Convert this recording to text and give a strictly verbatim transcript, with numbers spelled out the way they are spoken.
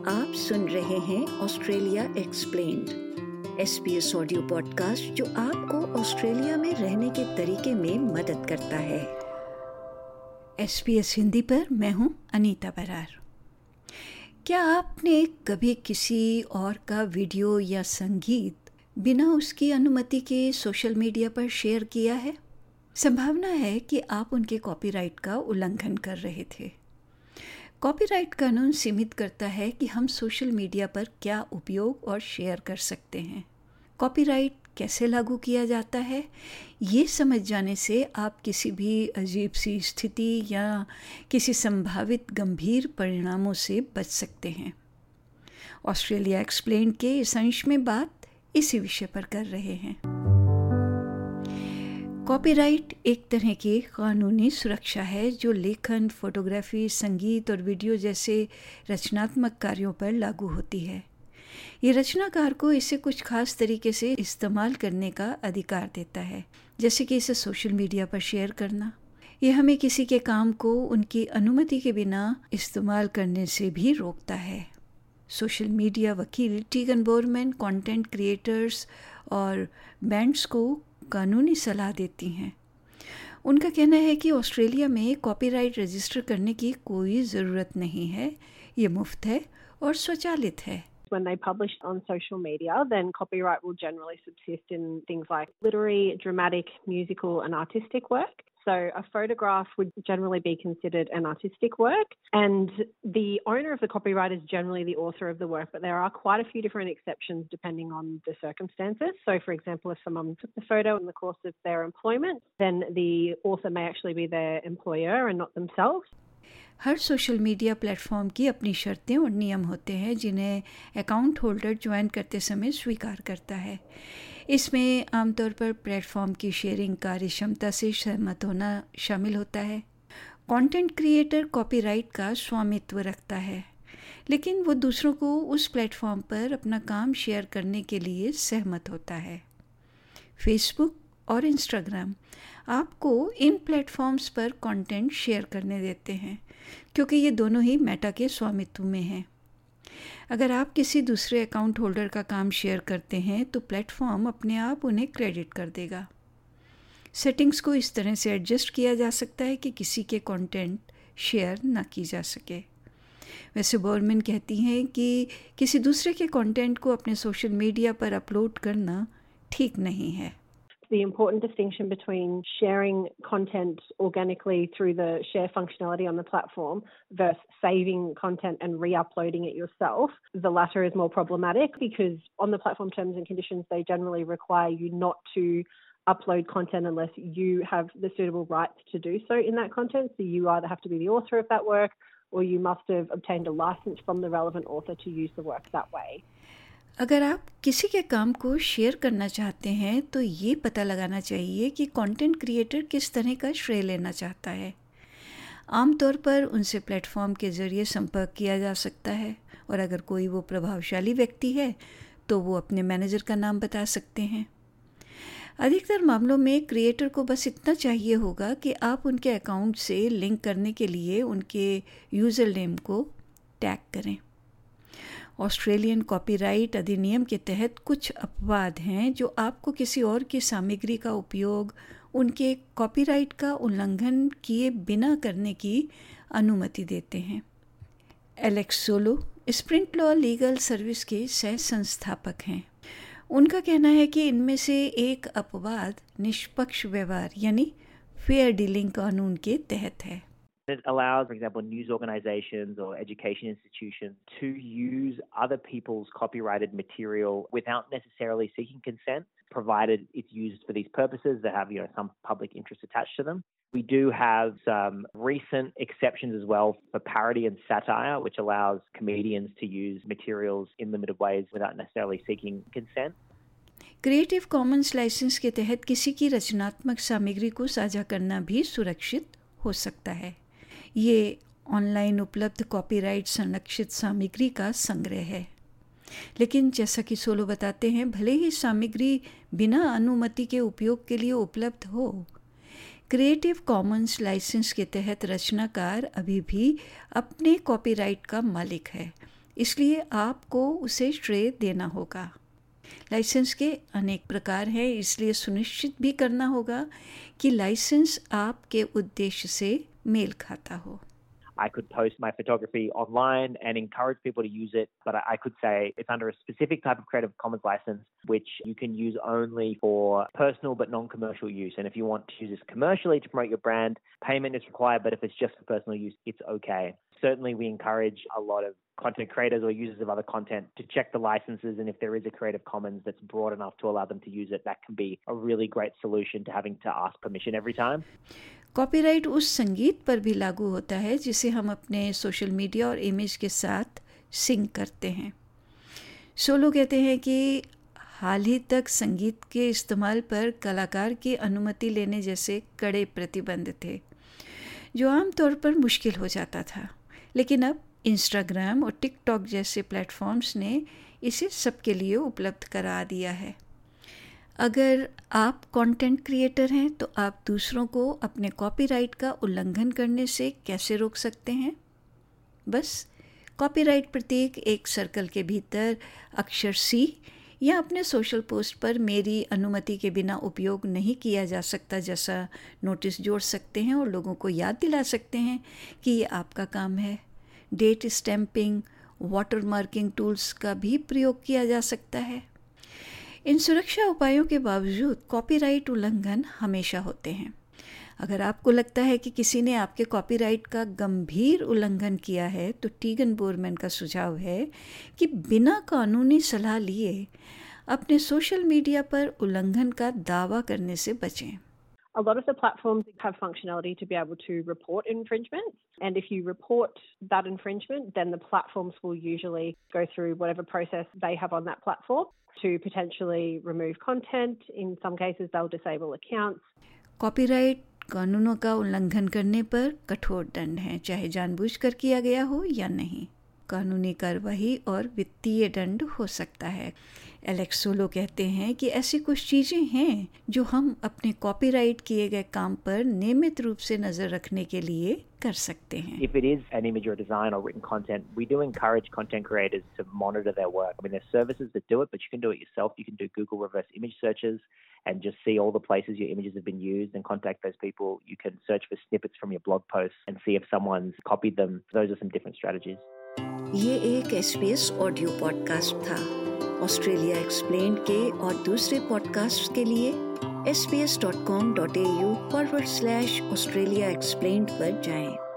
आप सुन रहे हैं Australia explained, SBS audio podcast जो आपको ऑस्ट्रेलिया में रहने के तरीके में मदद करता है। एसबीएस हिंदी पर मैं हूं अनीता बरार। क्या आपने कभी किसी और का वीडियो या संगीत बिना उसकी अनुमति के सोशल मीडिया पर शेयर किया है? संभावना है कि आप उनके कॉपीराइट का उल्लंघन कर रहे थे। कॉपीराइट कानून सीमित करता है कि हम सोशल मीडिया पर क्या उपयोग और शेयर कर सकते हैं। कॉपीराइट कैसे लागू किया जाता है, ये समझ जाने से आप किसी भी अजीब सी स्थिति या किसी संभावित गंभीर परिणामों से बच सकते हैं। ऑस्ट्रेलिया एक्सप्लेन्ड के इस अंश में बात इसी विषय पर कर रहे हैं। कॉपीराइट एक तरह की कानूनी सुरक्षा है जो लेखन, फोटोग्राफी, संगीत और वीडियो जैसे रचनात्मक कार्यों पर लागू होती है। ये रचनाकार को इसे कुछ खास तरीके से इस्तेमाल करने का अधिकार देता है, जैसे कि इसे सोशल मीडिया पर शेयर करना। यह हमें किसी के काम को उनकी अनुमति के बिना इस्तेमाल करने से भी रोकता है। सोशल मीडिया वकील टीगन बोरमैन कंटेंट क्रिएटर्स और बैंड्स को कानूनी सलाह देती हैं। उनका कहना है कि ऑस्ट्रेलिया में कॉपीराइट रजिस्टर करने की कोई ज़रूरत नहीं है, ये मुफ्त है और स्वचालित है। When they publish on social media, then copyright will generally subsist in things like literary, dramatic, musical and artistic work. So a photograph would generally be considered an artistic work, and the owner of the copyright is generally the author of the work, but there are quite a few different exceptions depending on the circumstances. So for example, if someone took the photo in the course of their employment, then the author may actually be their employer and not themselves. हर social media platform की अपनी शर्तें और नियम होते हैं जिन्हें account holder join करते समय स्वीकार करता है। इसमें आमतौर पर प्लेटफॉर्म की शेयरिंग कार्य क्षमता से सहमत होना शामिल होता है। कंटेंट क्रिएटर कॉपीराइट का स्वामित्व रखता है, लेकिन वो दूसरों को उस प्लेटफॉर्म पर अपना काम शेयर करने के लिए सहमत होता है। फेसबुक और इंस्टाग्राम आपको इन प्लेटफॉर्म्स पर कंटेंट शेयर करने देते हैं, क्योंकि ये दोनों ही मेटा के स्वामित्व में हैं। अगर आप किसी दूसरे अकाउंट होल्डर का काम शेयर करते हैं तो प्लेटफॉर्म अपने आप उन्हें क्रेडिट कर देगा। सेटिंग्स को इस तरह से एडजस्ट किया जा सकता है कि किसी के कंटेंट शेयर ना की जा सके। वैसे बोरमैन कहती हैं कि किसी दूसरे के कंटेंट को अपने सोशल मीडिया पर अपलोड करना ठीक नहीं है। The important distinction between sharing content organically through the share functionality on the platform versus saving content and re-uploading it yourself, the latter is more problematic because on the platform terms and conditions, they generally require you not to upload content unless you have the suitable rights to do so in that content. So you either have to be the author of that work or you must have obtained a license from the relevant author to use the work that way. अगर आप किसी के काम को share करना चाहते हैं तो ये पता लगाना चाहिए कि कंटेंट क्रिएटर किस तरह का श्रेय लेना चाहता है। आमतौर पर उनसे प्लेटफॉर्म के ज़रिए संपर्क किया जा सकता है, और अगर कोई वो प्रभावशाली व्यक्ति है तो वो अपने मैनेजर का नाम बता सकते हैं। अधिकतर मामलों में क्रिएटर को बस इतना चाहिए होगा कि आप उनके अकाउंट से लिंक करने के लिए उनके यूज़र नेम को टैग करें। ऑस्ट्रेलियन कॉपीराइट अधिनियम के तहत कुछ अपवाद हैं जो आपको किसी और की सामग्री का उपयोग उनके कॉपीराइट का उल्लंघन किए बिना करने की अनुमति देते हैं। Alex Solo Sprint Law legal service के सह संस्थापक हैं। उनका कहना है कि इनमें से एक अपवाद निष्पक्ष व्यवहार यानी फेयर डीलिंग कानून के तहत है। It allows, for example, news organizations or education institutions to use other people's copyrighted material without necessarily seeking consent, provided it's used for these purposes that have, you know, some public interest attached to them. We do have some recent exceptions as well for parody and satire, which allows comedians to use materials in limited ways without necessarily seeking consent. Creative Commons licence के तहत किसी की रचनात्मक सामग्री को साझा करना भी सुरक्षित हो सकता है। ये ऑनलाइन उपलब्ध कॉपीराइट संरक्षित सामग्री का संग्रह है, लेकिन जैसा कि सोलो बताते हैं, भले ही सामग्री बिना अनुमति के उपयोग के लिए उपलब्ध हो, क्रिएटिव कॉमन्स लाइसेंस के तहत रचनाकार अभी भी अपने कॉपीराइट का मालिक है इसलिए आपको उसे श्रेय देना होगा। लाइसेंस के अनेक प्रकार हैं, इसलिए सुनिश्चित भी करना होगा कि लाइसेंस आपके उद्देश्य से मेल खाता हो। I could post my photography online and encourage people to use it, but I could say it's under a specific type of Creative Commons license, which you can use only for personal but non-commercial use. And if you want to use this commercially to promote your brand, payment is required, but if it's just for personal use, it's okay. Certainly, we encourage a lot of content creators or users of other content to check the licenses, and if there is a Creative Commons that's broad enough to allow them to use it, that can be a really great solution to having to ask permission every time. Copyright उस संगीत पर भी लागू होता है जिसे हम अपने सोशल मीडिया और इमेज के साथ सिंक करते हैं। सोलो कहते हैं कि हाल ही तक संगीत के इस्तेमाल पर कलाकार की अनुमति लेने जैसे कड़े प्रतिबंध थे, जो आमतौर पर मुश्किल हो जाता था, लेकिन अब इंस्टाग्राम और टिकटॉक जैसे प्लेटफॉर्म्स ने इसे सबके लिए उपलब्ध करा दिया है। अगर आप कंटेंट क्रिएटर हैं तो आप दूसरों को अपने कॉपीराइट का उल्लंघन करने से कैसे रोक सकते हैं? बस कॉपीराइट प्रतीक एक सर्कल के भीतर अक्षर सी या अपने सोशल पोस्ट पर मेरी अनुमति के बिना उपयोग नहीं किया जा सकता जैसा नोटिस जोड़ सकते हैं और लोगों को याद दिला सकते हैं कि ये आपका काम है। Date stamping, water marking tools का भी प्रयोग किया जा सकता है। इन सुरक्षा उपायों के बावजूद कॉपीराइट उल्लंघन हमेशा होते हैं। अगर आपको लगता है कि किसी ने आपके कॉपीराइट का गंभीर उल्लंघन किया है, तो टीगन बोरमैन का सुझाव है कि बिना कानूनी सलाह लिए अपने सोशल मीडिया पर उल्लंघन का दावा करने से बचें। A lot of the platforms have functionality to be able to report infringements, and if you report that infringement, then the platforms will usually go through whatever process they have on that platform to potentially remove content. In some cases, they'll disable accounts. Copyright कानूनों का उल्लंघन करने पर कठोर दंड है, चाहे जानबूझकर किया गया हो या नहीं। कानूनी कार्रवाई और वित्तीय दंड हो सकता है। एलेक्स सोलो कहते हैं कि ऐसी कुछ चीज़ें हैं जो हम अपने कॉपीराइट किए गए काम पर नियमित रूप से नज़र रखने के लिए कर सकते हैं। If it is an image or design or written content, we do encourage content creators to monitor their work. I mean, there's services that do it, but you can do it yourself. You can do Google reverse image searches and just see all the places your images have been used and contact those people. You can search for snippets from your blog posts and see if someone's copied them. Those are some different strategies. ये एक S B S audio podcast था। Australia explained के और दूसरे podcast के लिए S B S dot com dot A U forward slash Australia explained पर जाएं।